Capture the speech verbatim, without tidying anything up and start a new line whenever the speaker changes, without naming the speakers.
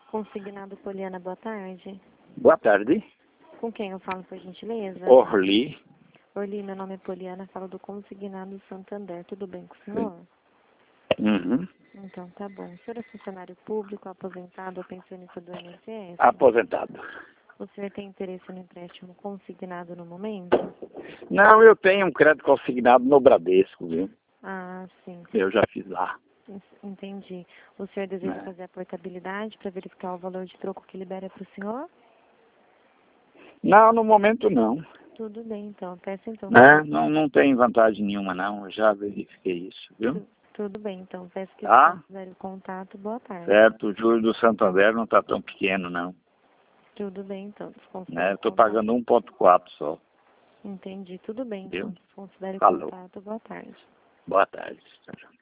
Consignado Poliana, boa tarde.
Boa tarde.
Com quem eu falo, por gentileza?
Orli.
Orli, meu nome é Poliana, falo do Consignado Santander. Tudo bem com o senhor?
Uhum.
Então, tá bom. O senhor é funcionário público, aposentado ou pensionista do I N S S?
Aposentado.
O senhor tem interesse no empréstimo consignado no momento?
Não, eu tenho um crédito consignado no Bradesco, viu?
Ah, sim.
Eu já fiz lá.
Entendi. O senhor deseja
É.
fazer a portabilidade para verificar o valor de troco que libera para o senhor?
Não, no momento não.
Tudo bem, então. Peço então.
É, não, não tem vantagem nenhuma não, eu já verifiquei isso, viu?
Tu- Tudo bem, então. Peço que
Tá?
o senhor considere o contato. Boa tarde.
Certo, o juros do Santander não está tão pequeno não.
Tudo bem, então. Desconsidere
Né?
o
Estou
contato.
pagando um ponto quatro só,
Entendi. Tudo bem,
viu?
então. Desconsidere o
Falou.
contato. Boa tarde.
Boa tarde.